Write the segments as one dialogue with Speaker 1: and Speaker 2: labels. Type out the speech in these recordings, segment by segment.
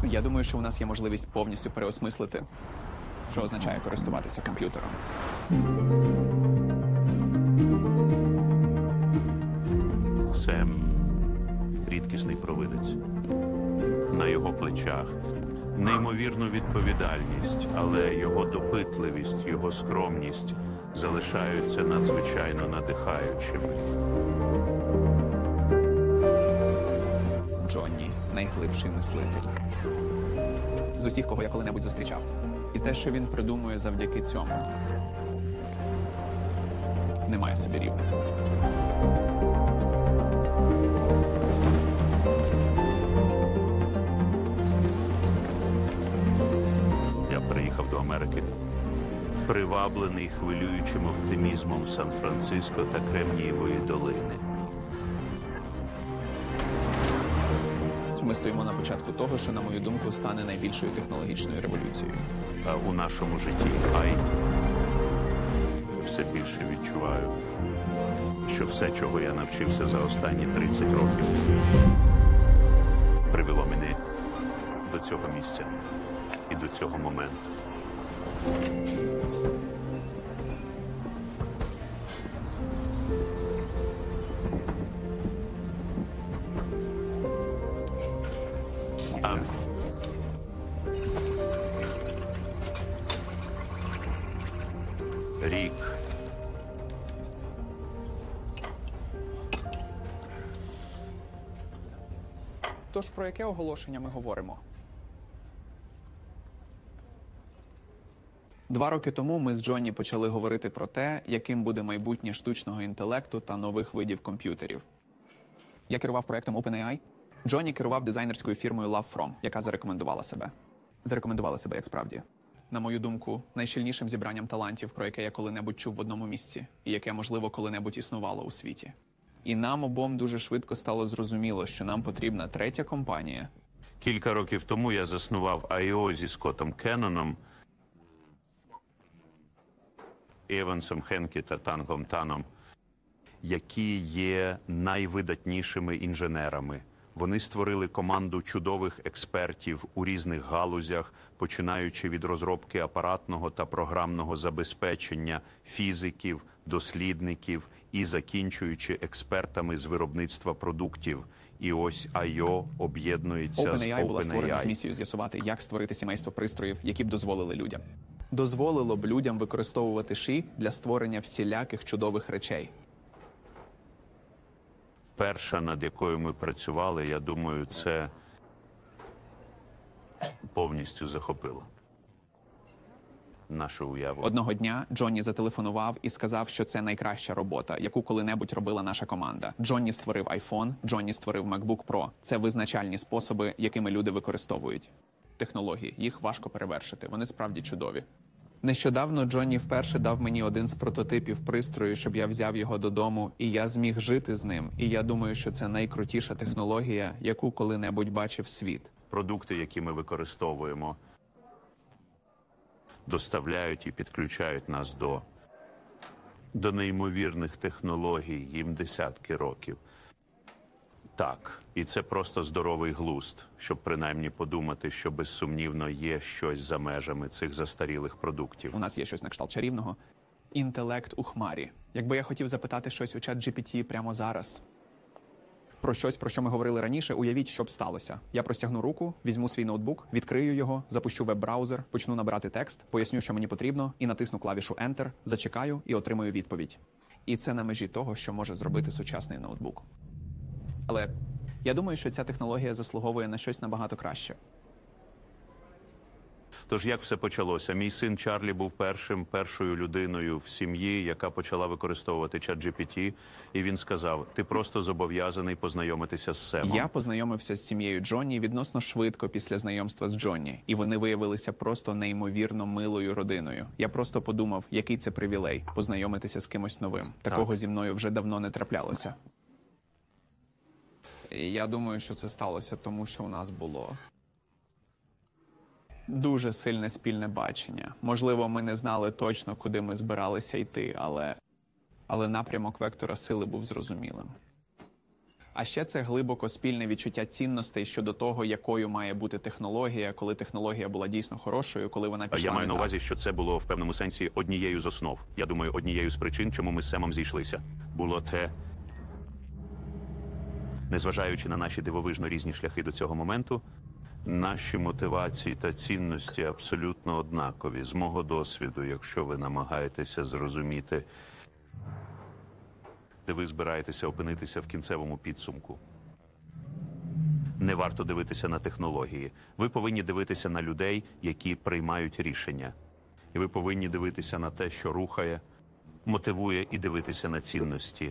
Speaker 1: Я думаю, що у нас є можливість повністю переосмислити, що означає користуватися комп'ютером.
Speaker 2: Сем – рідкісний провидець. На його плечах неймовірну відповідальність, але його допитливість, його скромність залишаються надзвичайно надихаючими.
Speaker 1: Джонні – найглибший мислитель. З усіх, кого я коли-небудь зустрічав. І те, що він придумує завдяки цьому, немає собі рівних.
Speaker 2: Я приїхав до Америки, приваблений хвилюючим оптимізмом Сан-Франциско та Кремнієвої долини.
Speaker 1: Ми стоїмо на початку того, що, на мою думку, стане найбільшою технологічною революцією.
Speaker 2: А у нашому житті все більше відчуваю, що все, чого я навчився за останні 30 років, привело мене до цього місця і до цього моменту. Рік.
Speaker 1: Тож про яке оголошення ми говоримо? 2 роки тому ми з Джонні почали говорити про те, яким буде майбутнє штучного інтелекту та нових видів комп'ютерів. Я керував проєктом OpenAI. Джонні керував дизайнерською фірмою LoveFrom, яка зарекомендувала себе. Зарекомендувала себе, як справді. На мою думку, найщільнішим зібранням талантів, про яке я коли-небудь чув в одному місці, і яке, можливо, коли-небудь існувало у світі. І нам обом дуже швидко стало зрозуміло, що нам потрібна 3-я компанія.
Speaker 2: Кілька років тому я заснував I.O. зі Скоттом Кенноном, Евансом Хенкі та Тангом Таном, які є найвидатнішими інженерами. Вони створили команду чудових експертів у різних галузях, починаючи від розробки апаратного та програмного забезпечення, фізиків, дослідників і закінчуючи експертами з виробництва продуктів. І ось I.O. об'єднується з
Speaker 1: OpenAI була створена з
Speaker 2: OpenAI.
Speaker 1: місією з'ясувати, як створити сімейство пристроїв, які б дозволили людям. Дозволило б людям використовувати ШІ для створення всіляких чудових речей.
Speaker 2: Перша, над якою ми працювали, я думаю, це повністю захопило нашу уяву.
Speaker 1: Одного дня Джонні зателефонував і сказав, що це найкраща робота, яку коли-небудь робила наша команда. Джонні створив iPhone, Джонні створив MacBook Pro. Це визначальні способи, якими люди використовують технології. Їх важко перевершити. Вони справді чудові. Нещодавно Джонні вперше дав мені один з прототипів пристрою, щоб я взяв його додому, і я зміг жити з ним. І я думаю, що це найкрутіша технологія, яку коли-небудь бачив світ.
Speaker 2: Продукти, які ми використовуємо, доставляють і підключають нас до неймовірних технологій, їм десятки років. Так, і це просто здоровий глузд, щоб принаймні подумати, що безсумнівно є щось за межами цих застарілих продуктів.
Speaker 1: У нас є щось на кшталт чарівного. Інтелект у хмарі. Якби я хотів запитати щось у ChatGPT прямо зараз, про щось, про що ми говорили раніше, уявіть, що б сталося. Я простягну руку, візьму свій ноутбук, відкрию його, запущу веб-браузер, почну набирати текст, поясню, що мені потрібно, і натисну клавішу Enter, зачекаю і отримую відповідь. І це на межі того, що може зробити сучасний ноутбук. Але я думаю, що ця технологія заслуговує на щось набагато краще.
Speaker 2: Тож як все почалося? Мій син Чарлі був першою людиною в сім'ї, яка почала використовувати ChatGPT, і він сказав, ти просто зобов'язаний познайомитися з Семом.
Speaker 1: Я познайомився з сім'єю Джонні відносно швидко після знайомства з Джонні, і вони виявилися просто неймовірно милою родиною. Я просто подумав, який це привілей – познайомитися з кимось новим. Такого зі мною вже давно не траплялося. І я думаю, що це сталося тому, що у нас було дуже сильне спільне бачення. Можливо, ми не знали точно, куди ми збиралися йти, але напрямок вектора сили був зрозумілим. А ще це глибоко спільне відчуття цінностей щодо того, якою має бути технологія, коли технологія була дійсно хорошою, коли вона пішла
Speaker 2: Я маю
Speaker 1: не
Speaker 2: на
Speaker 1: так.
Speaker 2: увазі, що це було в певному сенсі однією з основ. Я думаю, однією з причин, чому ми з Семом зійшлися, було те, незважаючи на наші дивовижно різні шляхи до цього моменту, наші мотивації та цінності абсолютно однакові. З мого досвіду, якщо ви намагаєтеся зрозуміти, де ви збираєтеся опинитися в кінцевому підсумку. Не варто дивитися на технології. Ви повинні дивитися на людей, які приймають рішення. І ви повинні дивитися на те, що рухає, мотивує, і дивитися на цінності.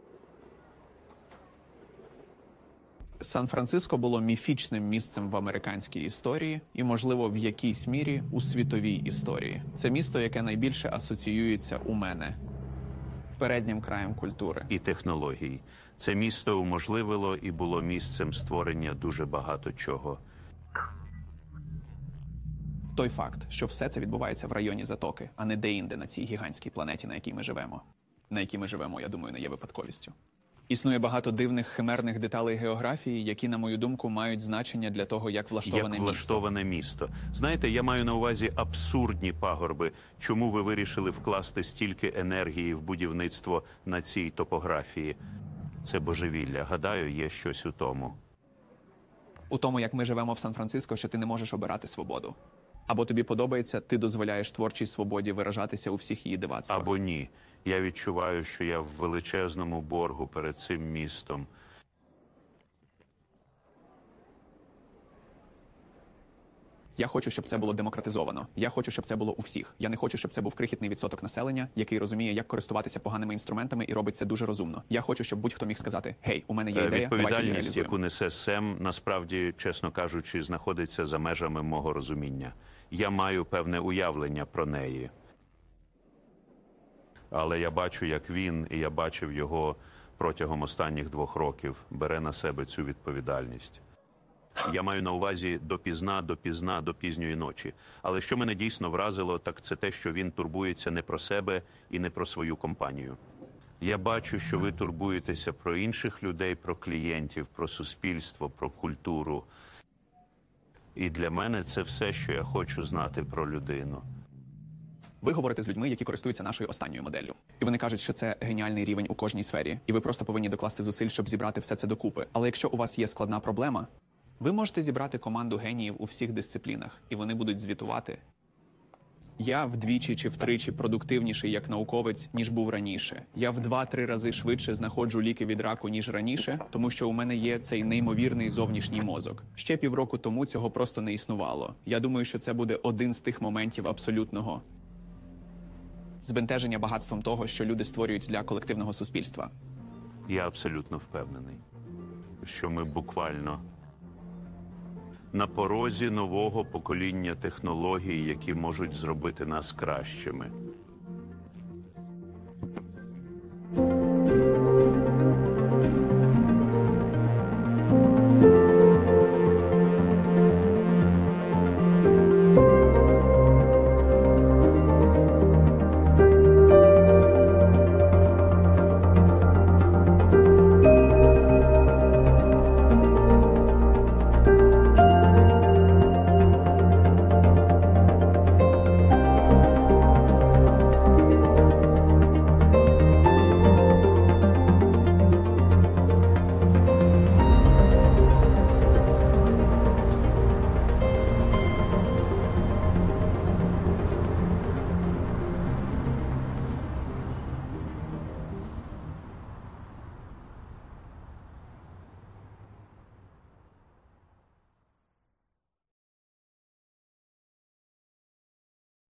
Speaker 1: Сан-Франциско було міфічним місцем в американській історії і, можливо, в якійсь мірі у світовій історії. Це місто, яке найбільше асоціюється у мене переднім краєм культури.
Speaker 2: І технологій. Це місто уможливило і було місцем створення дуже багато чого.
Speaker 1: Той факт, що все це відбувається в районі Затоки, а не де-інде на цій гігантській планеті, на якій ми живемо. На якій ми живемо, я думаю, не є випадковістю. Існує багато дивних химерних деталей географії, які, на мою думку, мають значення для того, як влаштоване
Speaker 2: місто. Знаєте, я маю на увазі абсурдні пагорби. Чому ви вирішили вкласти стільки енергії в будівництво на цій топографії? Це божевілля. Гадаю, є щось у тому.
Speaker 1: У тому, як ми живемо в Сан-Франциско, що ти не можеш обирати свободу. Або тобі подобається, ти дозволяєш творчій свободі виражатися у всіх її дивацтвах.
Speaker 2: Або ні. Я відчуваю, що я в величезному боргу перед цим містом.
Speaker 1: Я хочу, щоб це було демократизовано. Я хочу, щоб це було у всіх. Я не хочу, щоб це був крихітний відсоток населення, який розуміє, як користуватися поганими інструментами і робить це дуже розумно. Я хочу, щоб будь-хто міг сказати: «Гей, у мене є ідея, давайте її
Speaker 2: Відповідальність,
Speaker 1: реалізуємо».
Speaker 2: яку несе Сем, насправді, чесно кажучи, знаходиться за межами мого розуміння. Я маю певне уявлення про неї. Але я бачу, як він, і я бачив його протягом останніх 2 років, бере на себе цю відповідальність. Я маю на увазі до пізньої ночі. Але що мене дійсно вразило, так це те, що він турбується не про себе і не про свою компанію. Я бачу, що ви турбуєтеся про інших людей, про клієнтів, про суспільство, про культуру. І для мене це все, що я хочу знати про людину.
Speaker 1: Ви говорите з людьми, які користуються нашою останньою моделлю. І вони кажуть, що це геніальний рівень у кожній сфері. І ви просто повинні докласти зусиль, щоб зібрати все це докупи. Але якщо у вас є складна проблема, ви можете зібрати команду геніїв у всіх дисциплінах, і вони будуть звітувати. Я вдвічі чи втричі продуктивніший як науковець, ніж був раніше. Я в 2-3 рази швидше знаходжу ліки від раку, ніж раніше, тому що у мене є цей неймовірний зовнішній мозок. Ще півроку тому цього просто не існувало. Я думаю, що це буде один з тих моментів абсолютного збентеження багатством того, що люди створюють для колективного суспільства.
Speaker 2: Я абсолютно впевнений, що ми буквально на порозі нового покоління технологій, які можуть зробити нас кращими.